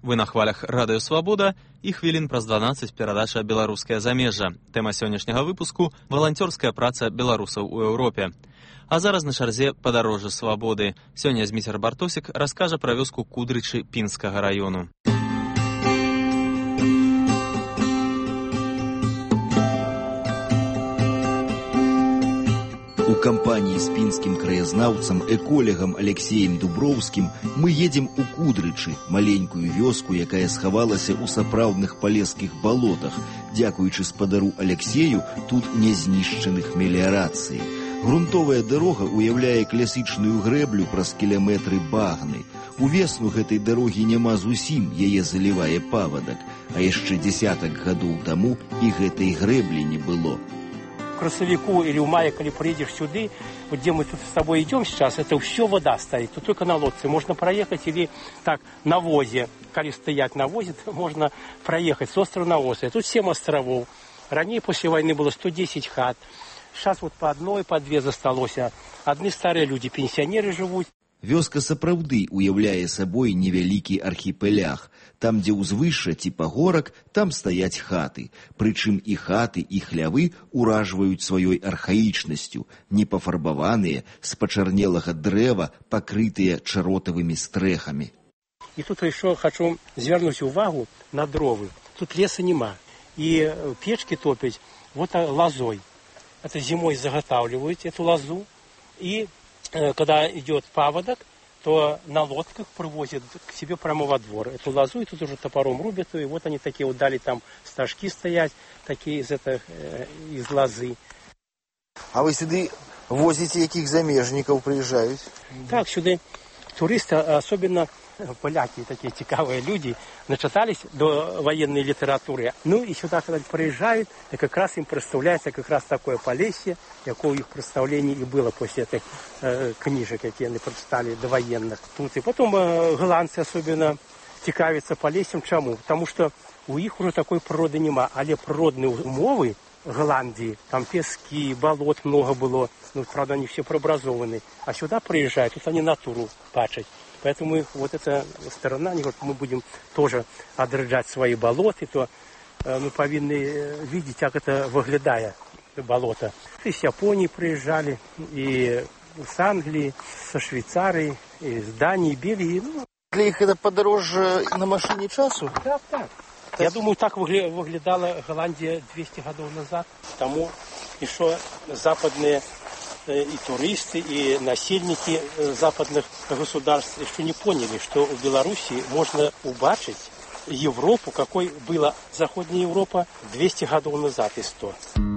Вы на хвалях Радыё Свабода і хвілін праз 12 перадача «Беларускае замежжа». Тэма сённяшняга выпуску – валанцёрская праца беларусаў у Еўропе. А зараз на чарзе падарожжа свабоды. Сёння Зміцер Бартосік раскажа пра вёску Кудрычы Пінскага раёну. У кампаніі з пінскім краязнаўцам, эколегам Алексеем Дуброўскім мы едзем у Кудрычы, маленькую вёску, якая схавалася ў сапраўдных палескіх балотах, дзякуючы спадару Алексею, тут не знішчаных меліярацыі. Грунтовая дарога уяўляе класічную грэблю праз кіламетры багны. Увесну гэтай дарогі няма зусім, яе залівае павадак, а яшчэ дзесятак гадоў таму і гэтай грэблі не было. В красовику или в мае, когда приедешь сюда, вот где мы тут с тобой идем сейчас, это все вода стоит. Тут только на лодце можно проехать или так на возе. Когда стоять на возе, можно проехать с острова на остров. Тут 7 островов. Ранее после войны было 110 хат. Сейчас вот по одной, по две засталось. Одни старые люди, пенсионеры живут. Вёска сапраўды уяўляе сабой невялікі архіпелях. Там, дзе ўзвышша ці пагорак, там стаяць хаты. Прычым і хаты, і хлявы уражваюць сваёй архаічнасцю, непафарбаваныя, з пачарнелага дрэва, пакрытыя чаротавымі стрэхамі. І тут еще хочу звернуть увагу на дровы. Тут леса нема. И печки топить вот лозой. Это зимой заготавливают эту лозу. И когда идет паводок, то на лодках привозят к себе прямо во двор эту лозу, и тут уже топором рубят, и вот они такие вот дали там стажки стоять, такие из лозы. А вы сюда возите яких замежников приезжают? Так, сюда туристы, особенно поляки, такие цікавые люди, начитались до военной литературы. Ну и сюда, когда приезжают, и как раз им представляется как раз такое Полесье, какое их представление и было после этих книжек, какие они прочитали до военных. Тут. И потом голландцы особенно цікавятся Полесьем. Чему? Потому что у них уже такой природы нема. Але природные умовы Голландии, там пески, болот много было, ну, правда, они все преобразованы. А сюда приезжают, тут они натуру бачать. Поэтому их, вот эта сторона, они говорят, мы будем тоже отраджать свои болота, то мы повинны видеть, как это выглядает, болото. Из Японии приезжали, и с Англии, со Швейцарии, из Дании, Бельгии. Ну. Для их это подороже на машине часу? Так, так. Я думаю, так выглядала Голландия 200 годов назад. Тому еще западные и туристы, и насельники западных государств еще не поняли, что в Беларуси можно убачить Европу, какой была Западная Европа 200 годов назад и 100.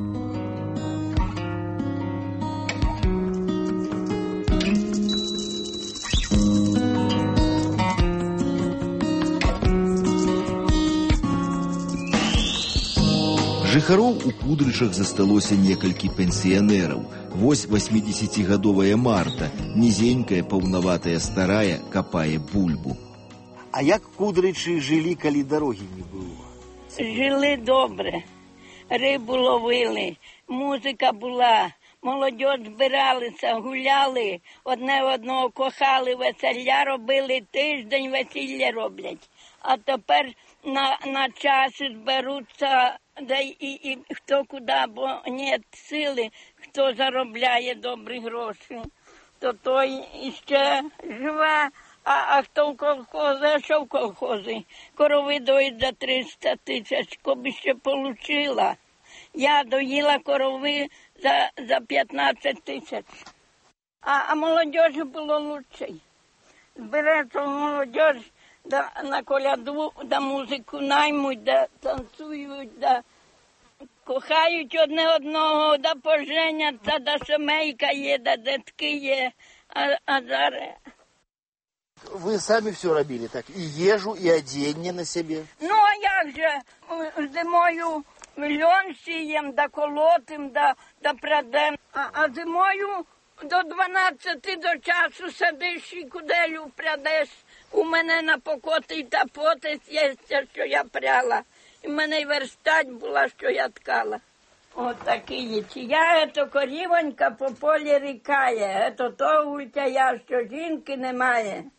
Жыхароў у Кудрычах засталося некалькі пенсіянераў. Вось 80-гадовая Марта, нізенькая, паўнаватая старая, капае бульбу. А як Кудрычы жылі, калі дарогі не было? Жили добре, рибу ловили, музика була, молодь збиралися, гуляли, одне одного кохали, весілля робили, тиждень весілля роблять. А тепер на часи зберуться, да і хто куди, бо нет сили, хто заробляє добрі гроші, то той іще живе, а хто в колхози, а що в колхози? Корови доїть за 300 тисяч, коби ще получила. Я доїла корови за 15 тисяч. А молодежі було лучше. Збереться молодежь, да на коляду, да музику наймуть, да танцюють, да кохають одне одного, да поженяться, да семейка є, да дітки є, а зараз... Вы сами все робили так? И ежу, и оденье на себе? Ну, а як же? Зимою льон сієм, да колотим, да прадем. А зимою до 12 до часу сидиш і куделю прядеш. У мене на покоти та потис є, що я пряла. І в мене й верстать була, що я ткала. От такі. Чия ето корівонька по полі рікає. Ето то гультя я, що жінки немає.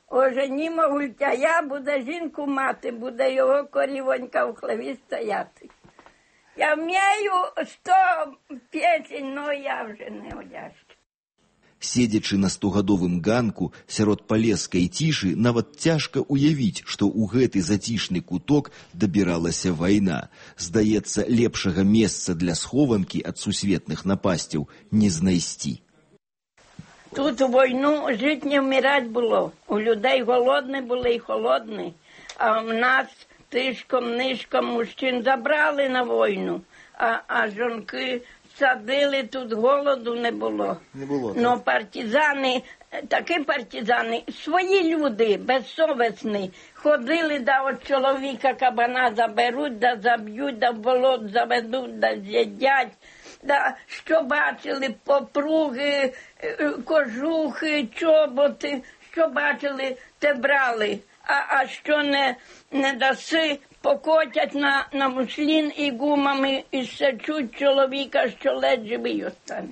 Оженімо гультяя, буде жінку мати, буде його корівонька в хлеві стояти. Я вмію 100 пісень, но я вже не одяжу. Седзячы на 100гадовым ганку сярод палескай цішы, нават цяжка уявіць, што ў гэты зацішны куток дабіралася вайна. Здаецца, лепшага месца для схованкі ад сусветных напасцяў не знайсці. Тут у війну жити не вмирать було. У людей голодні були і холодні. А в нас тишком-нишком мужчин забрали на війну, а жінки садили, тут голоду не було. Не було. Но партизани, такі партизани, свої люди, безсовісні, ходили, да от чоловіка кабана заберуть, да заб'ють, да в болот заведуть, да з'їдять. Да, що бачили, попруги, кожухи, чоботи, що бачили, те брали. А що не даси, покотять на муслін і гумами, і сечуть чоловіка, що ледь живий остане.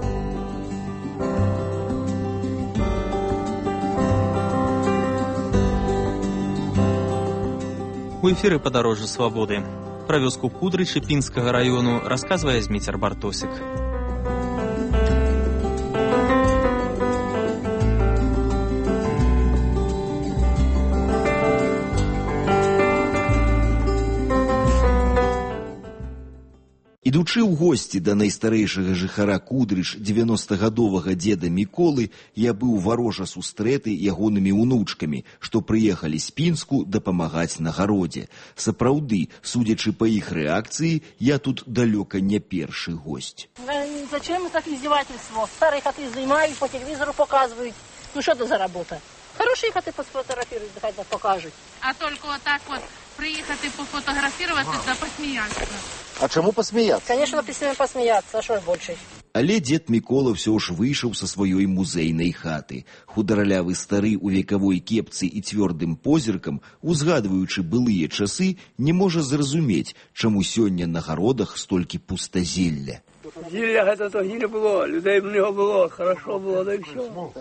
У эфіры «Падарожжа свабоды». Пра вёску Кудрычы Пінскага раёну расказвае Зміцер Бартосік. Ідучы ў госці да найстарэйшага жыхара Кудрыч 90гадовага дзеда Міколы, я быў варожа сустрэты ягонымі ўнучкамі, што прыехалі з Пінску дапамагаць на гародзе. Сапраўды, судзячы па іх рэакцыі, я тут далёка не першы госць. Зачем так издевательство? Старые коты снимают, по телевизору показывают. Ну что это за работа? Хорошие коты сфотографируют, хотя покажут. А только вот так вот приехать и пофотографировать, да посмеяться. А чому посміятися? Конечно, песнями посмеяться, а что больше? Але дзед Мікола ўсё ж выйшаў са сваёй музейнай хаты. Хударалявы стары ў векавой кепцы і цвёрдым позіркам, узгадваючы былыя часы, не можа зразумець, чаму сёння на гародах столькі пустазелля. Зілля гэта тоді не було, людей много було, хорошо було, да і все.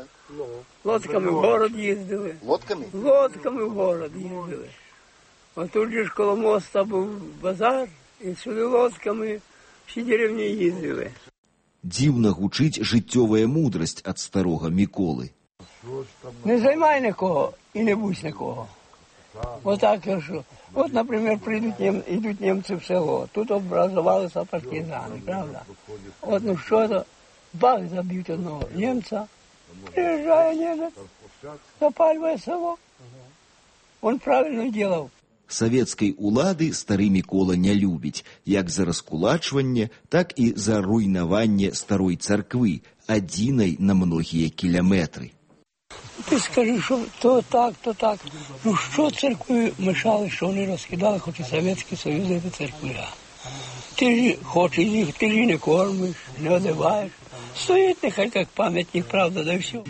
Лодками в город їздили. Лодками? Лодками в город їздили. А тут же ж коло моста був базар, і сюди лодками всі деревні їздили. Дзіўна гучыць жыццёвая мудрасць ад старога Міколы. Не займай нікого і не будь нікого. Отак, що. От, наприклад, йдуть німці в село, тут образувалися партизани, правда? От, ну що то, бах, заб'ють одного німця, приїжджає німець, запалює село. Он правильно делал. Савецкай улады стары Мікола не любіць, як за раскулачванне, так і за руйнаванне старой царквы, адзінай на многія кіляметры. Ти скажи, що то так. Ну що церкви мешали, що вони розкидали, хоч і Совєтський Союз, це церкви. Ти ж хочеш їх, ти ж не кормиш, не одягаєш. Стоїть нехай як пам'ятник, правда, да і все.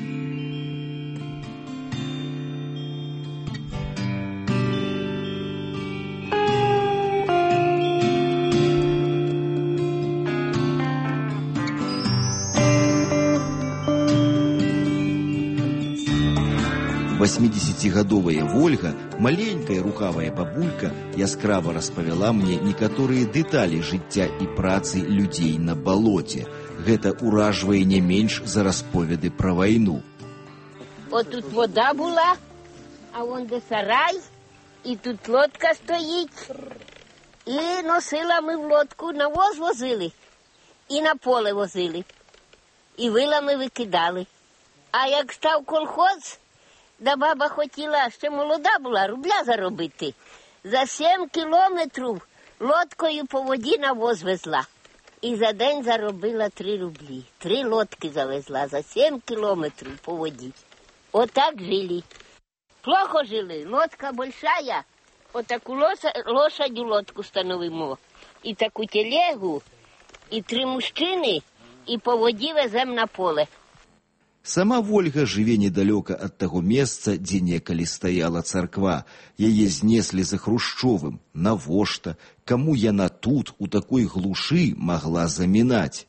Восьмидесятигадовая Вольга, маленькая рухавая бабулька, яскрава распавяла мне некаторыя дэталі жыцця і працы людзей на балоце. Гэта ўражвае не менш за расповеды пра вайну. От тут вода була, а вон де сарай, і тут лодка стоїть. І носила ми в лодку, на воз возили, і на поле возили, і вилами викидали. А як став колхоз, да баба хотіла, ще молода була, рубля заробити. За 7 кілометрів лодкою по воді на воз везла. І за день заробила 3 рублі. 3 лодки завезла за 7 кілометрів по воді. Отак жили. Плохо жили. Лодка большая. Отаку лошадь у лодку становимо. І таку телегу, і 3 мужчини, і по воді везем на поле. Сама Вольга жыве недалёка ад таго месца, дзе некалі стаяла царква. Яе знеслі за Хрушчовым. Навошта? Каму яна тут, у такой глушы, магла замінаць?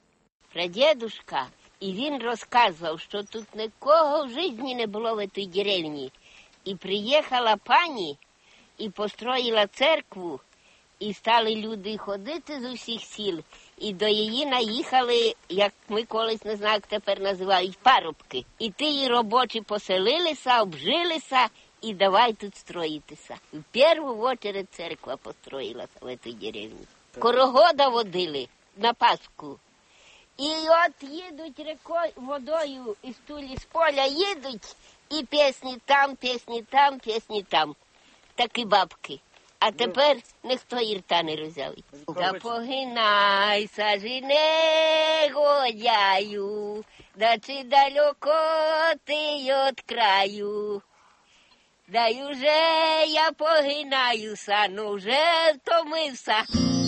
Прадедушка, і він розказував, що тут нікого в житті не було в цій деревні. І приїхала пані і построїла церкву, і стали люди ходити з усіх сіл, і до її наїхали, як ми колись, не знаю, як тепер називають, парубки. І ті робочі поселилися, обжилися, і давай тут строїтися. В першу очередь церква построїлася в цій деревні. Корогода водили на Пасху. І от їдуть рікою, водою із тулі з поля, їдуть, і пісні там, пісні там, пісні там. Такі бабки. А тепер ніхто і рта не розявить. Да погинайся, жіне годяю, да чи далеко ти від краю. Да й уже я погинаюся, ну вже втомився.